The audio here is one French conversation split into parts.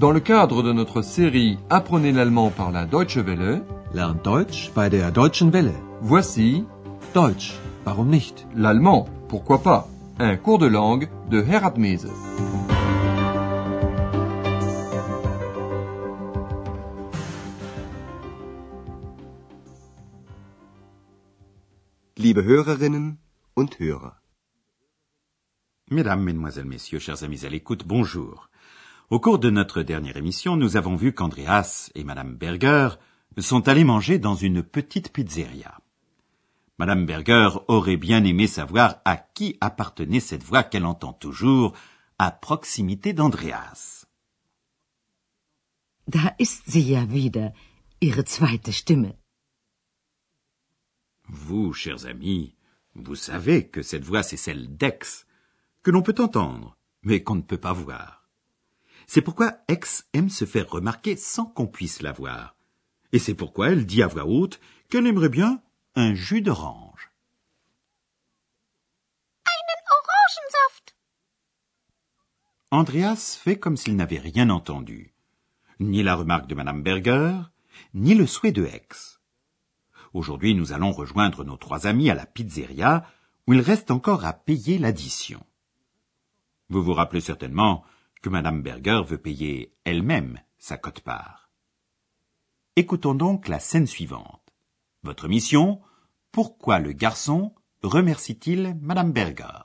Dans le cadre de notre série Apprenez l'allemand par la Deutsche Welle, Lernt Deutsch bei der Deutschen Welle. voici Deutsch, warum nicht? l'allemand, pourquoi pas, un cours de langue de Herat Mese. Liebe Hörerinnen und Hörer. Mesdames, Mesdemoiselles, Messieurs, chers amis à l'écoute, bonjour. Au cours de notre dernière émission, nous avons vu qu'Andreas et Madame Berger sont allés manger dans une petite pizzeria. Madame Berger aurait bien aimé savoir à qui appartenait cette voix qu'elle entend toujours à proximité d'Andreas. Da ist sie ja wieder, ihre zweite Stimme. Vous, chers amis, vous savez que cette voix, c'est celle d'Aix, que l'on peut entendre, mais qu'on ne peut pas voir. C'est pourquoi Aix aime se faire remarquer sans qu'on puisse la voir. Et c'est pourquoi elle dit à voix haute qu'elle aimerait bien un jus d'orange. Einen Orangensaft. Andreas fait comme s'il n'avait rien entendu. Ni la remarque de Madame Berger, ni le souhait de Aix. Aujourd'hui, nous allons rejoindre nos trois amis à la pizzeria, où il reste encore à payer l'addition. Vous vous rappelez certainement que Madame Berger veut payer elle-même sa quote-part. Écoutons donc la scène suivante. Votre mission, pourquoi le garçon remercie-t-il Madame Berger?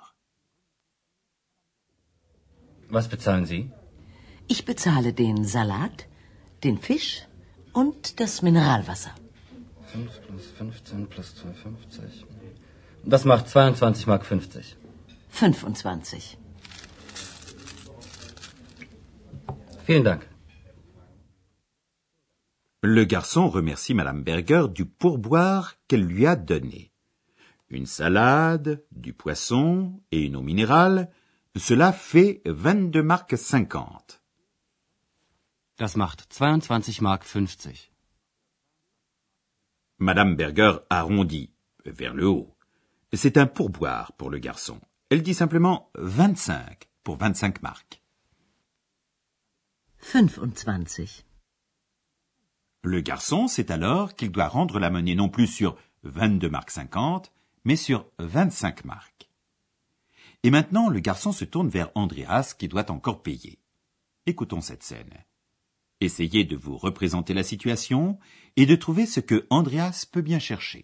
Was bezahlen Sie? Ich bezahle den Salat, den Fisch und das Mineralwasser. 5 plus 15 plus 2,50. Das macht 22,50 Mark. 25. Vielen Dank. Le garçon remercie Madame Berger du pourboire qu'elle lui a donné. Une salade, du poisson et une eau minérale, cela fait 22,50 Mark. Das macht 22,50 Mark. Madame Berger arrondit vers le haut. C'est un pourboire pour le garçon. Elle dit simplement 25 pour 25 marks. 25. Le garçon sait alors qu'il doit rendre la monnaie non plus sur 22,50 Mark, mais sur 25 marks. Et maintenant, le garçon se tourne vers Andreas qui doit encore payer. Écoutons cette scène. Essayez de vous représenter la situation et de trouver ce que Andreas peut bien chercher.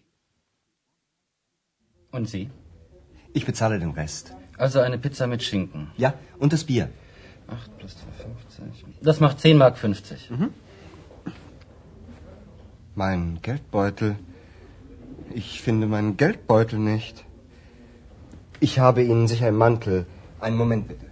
Und Sie? Ich bezahle den Rest. Also eine Pizza mit Schinken. Ja, und das Bier. 8 plus 2,50. Das macht 10,50 Mark. Mein Geldbeutel. Ich finde meinen Geldbeutel nicht. Ich habe Ihnen sicher im Mantel. Einen Moment bitte.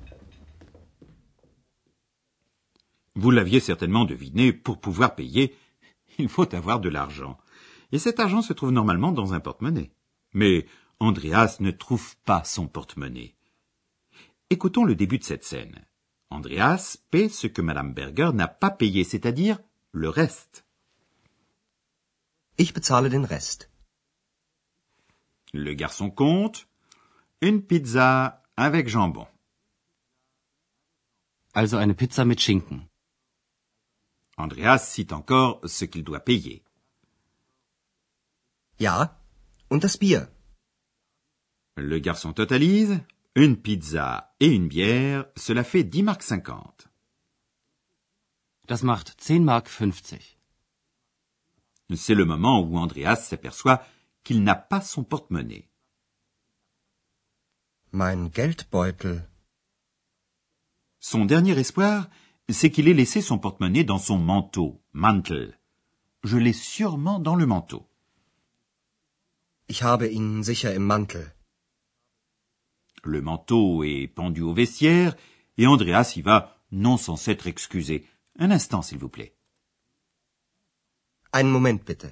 Vous l'aviez certainement deviné, pour pouvoir payer, il faut avoir de l'argent. Et cet argent se trouve normalement dans un porte-monnaie. Mais Andreas ne trouve pas son porte-monnaie. Écoutons le début de cette scène. Andreas paie ce que Madame Berger n'a pas payé, c'est-à-dire le reste. Ich bezahle den Rest. Le garçon compte une pizza avec jambon. Also eine Pizza mit Schinken. Andreas cite encore ce qu'il doit payer. Ja, und das Bier. Le garçon totalise une pizza et une bière, cela fait 10,50 Mark. Das macht 10,50 Mark. C'est le moment où Andreas s'aperçoit qu'il n'a pas son porte-monnaie. Mein Geldbeutel. Son dernier espoir, c'est qu'il ait laissé son porte-monnaie dans son manteau, Mantel. Je l'ai sûrement dans le manteau. Ich habe ihn sicher im Mantel. Le manteau est pendu au vestiaire et Andreas y va, non sans s'être excusé. Un instant, s'il vous plaît. Einen Moment bitte.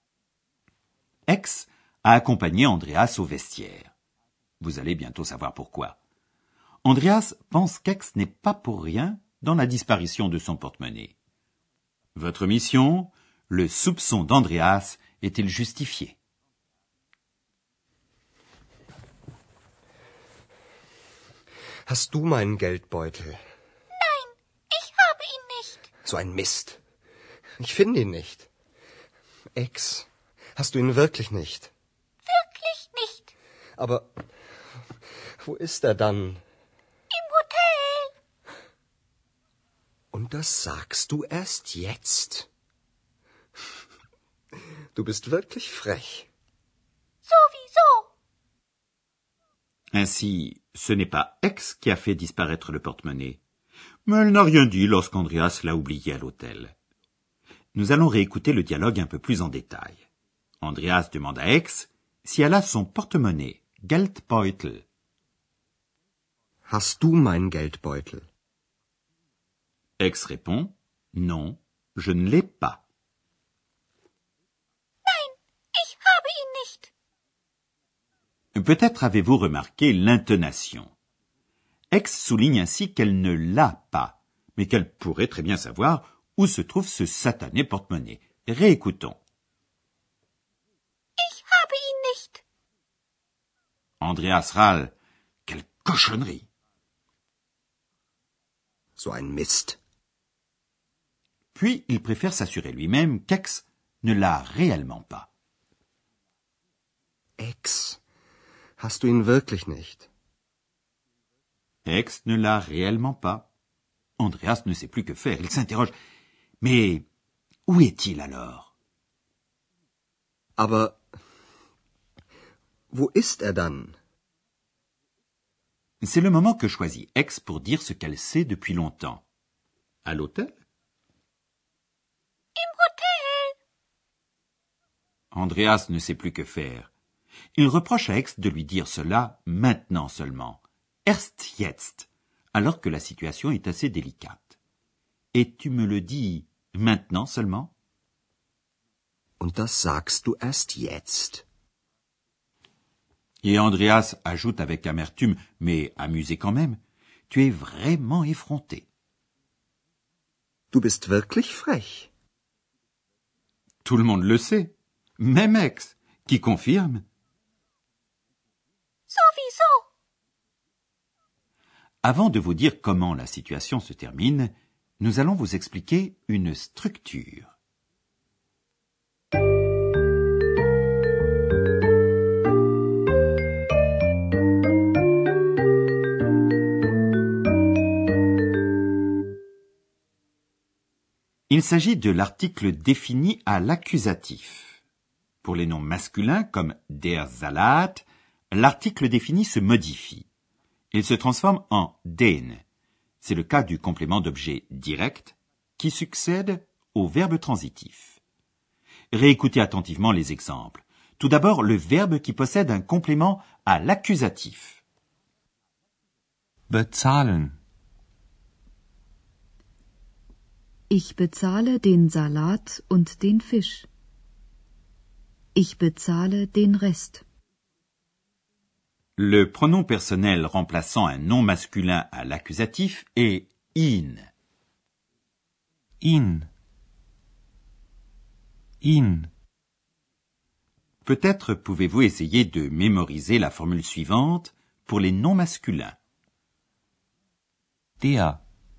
Aix a accompagné Andreas au vestiaire. Vous allez bientôt savoir pourquoi. Andreas pense qu'Aix n'est pas pour rien dans la disparition de son porte-monnaie. Votre mission, le soupçon d'Andreas est-il justifié? Hast du meinen Geldbeutel? Nein, ich habe ihn So ein Mist. Ich finde ihn nicht. Ex, hast du ihn wirklich nicht? Wirklich nicht. Aber wo ist er dann? Im Hotel. Und das sagst du erst jetzt? Du bist wirklich frech. Sowieso. Ainsi, ce n'est pas X qui a fait disparaître le porte-monnaie, mais elle n'a rien dit lorsqu'Andreas l'a oublié à l'hôtel. Nous allons réécouter le dialogue un peu plus en détail. Andreas demande à X si elle a son porte-monnaie, Geldbeutel. Hast du mein Geldbeutel? X répond non, je ne l'ai pas. Ich habe ihn nicht. Peut-être avez-vous remarqué l'intonation. X souligne ainsi qu'elle ne l'a pas, mais qu'elle pourrait très bien savoir où se trouve ce satané porte-monnaie. Réécoutons. Ich habe ihn nicht. Andreas râle. Quelle cochonnerie! So ein Mist. Puis il préfère s'assurer lui-même qu'X ne l'a réellement pas. Ex, hast du ihn wirklich nicht? X ne l'a réellement pas. Andreas ne sait plus que faire. Il s'interroge. Mais où est-il alors? Aber wo ist er dann? C'est le moment que choisit X pour dire ce qu'elle sait depuis longtemps. À l'hôtel? Im Hotel. Andreas ne sait plus que faire. Il reproche à X de lui dire cela maintenant seulement. Erst jetzt, alors que la situation est assez délicate. Et tu me le dis maintenant seulement? Und das sagst du erst jetzt. Et Andreas ajoute avec amertume, mais amusé quand même, tu es vraiment effronté. Du bist wirklich frech. Tout le monde le sait, même X, qui confirme. Sowieso. Avant de vous dire comment la situation se termine, nous allons vous expliquer une structure. Il s'agit de l'article défini à l'accusatif. Pour les noms masculins comme der Salat, l'article défini se modifie. Il se transforme en den. C'est le cas du complément d'objet direct qui succède au verbe transitif. Réécoutez attentivement les exemples. Tout d'abord, le verbe qui possède un complément à l'accusatif. Bezahlen. Ich bezahle den Salat und den Fisch. Ich bezahle den Rest. Le pronom personnel remplaçant un nom masculin à l'accusatif est ihn. Ihn. Ihn. Peut-être pouvez-vous essayer de mémoriser la formule suivante pour les noms masculins. Der.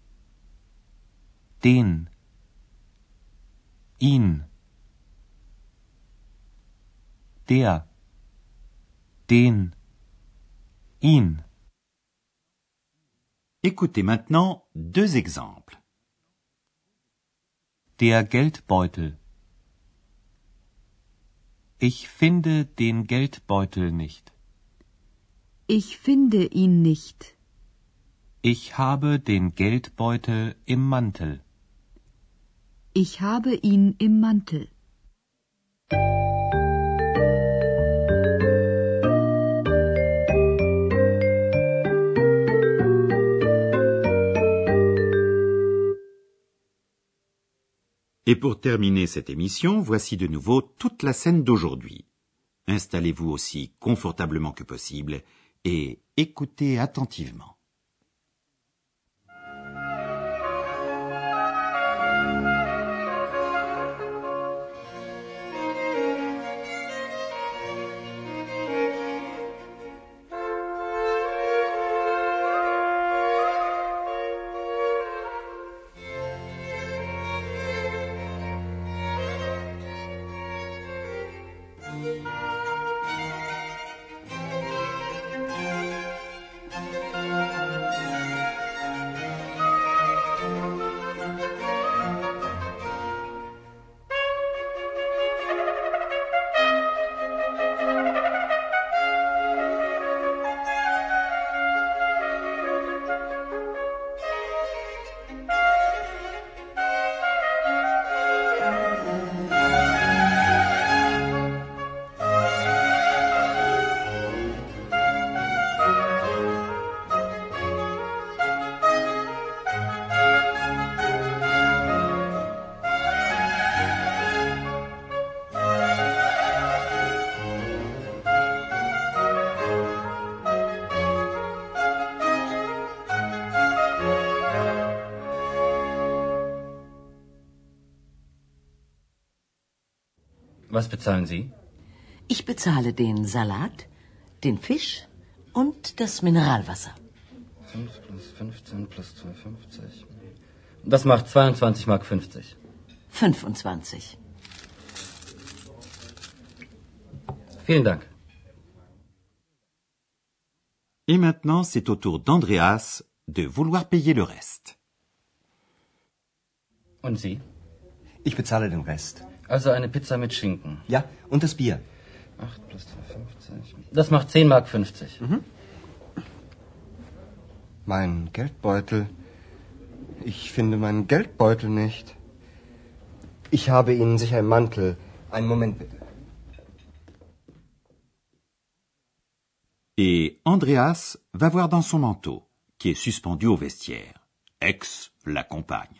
Den. Ihn. Der. Den. Ihn. Écoutez maintenant deux exemples. Der Geldbeutel. Ich finde den Geldbeutel nicht. Ich finde ihn nicht. Ich habe den Geldbeutel im Mantel. Ich habe ihn im Mantel. Et pour terminer cette émission, voici de nouveau toute la scène d'aujourd'hui. Installez-vous aussi confortablement que possible et écoutez attentivement. Was bezahlen Sie? Ich bezahle den Salat, den Fisch und das Mineralwasser. 5 plus 15 plus 2,50. Das macht 22,50 Mark. 25. Vielen Dank. Et maintenant, c'est au tour d'Andreas de vouloir payer le reste. Und Sie? Ich bezahle den Rest. Also eine Pizza mit Schinken. Ja, und das Bier. 8 plus 2,50. Das macht 10,50 Mark. Mein Geldbeutel. Ich finde meinen Geldbeutel nicht. Ich habe Ihnen sicher einen Mantel. Einen Moment bitte. Et Andreas va voir dans son manteau, qui est suspendu au vestiaire. Ex l'accompagne.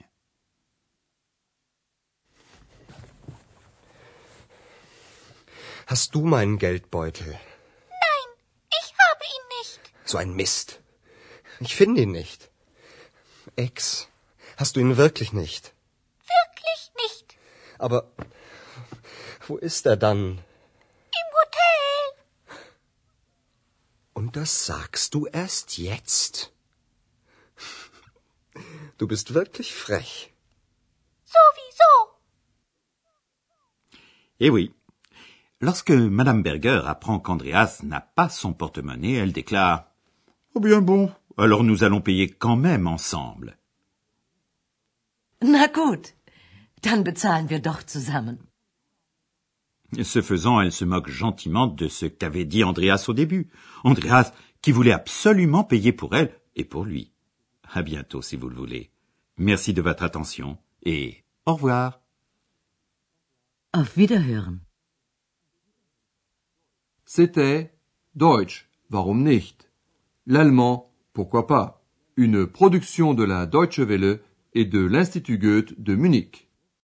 Hast du meinen Geldbeutel? Nein, ich habe ihn nicht. So ein Mist. Ich finde ihn nicht. Ex, hast du ihn wirklich nicht? Wirklich nicht. Aber wo ist er dann? Im Hotel. Und das sagst du erst jetzt? Du bist wirklich frech. Sowieso. Eh oui. Lorsque Madame Berger apprend qu'Andreas n'a pas son porte-monnaie, elle déclare « Oh bien bon, alors nous allons payer quand même ensemble. Na gut, dann bezahlen wir doch zusammen. » Ce faisant, elle se moque gentiment de ce qu'avait dit Andreas au début. Andreas qui voulait absolument payer pour elle et pour lui. À bientôt si vous le voulez. Merci de votre attention et au revoir. Auf Wiederhören. C'était Deutsch, warum nicht? L'allemand, pourquoi pas? Une production de la Deutsche Welle et de l'Institut Goethe de Munich.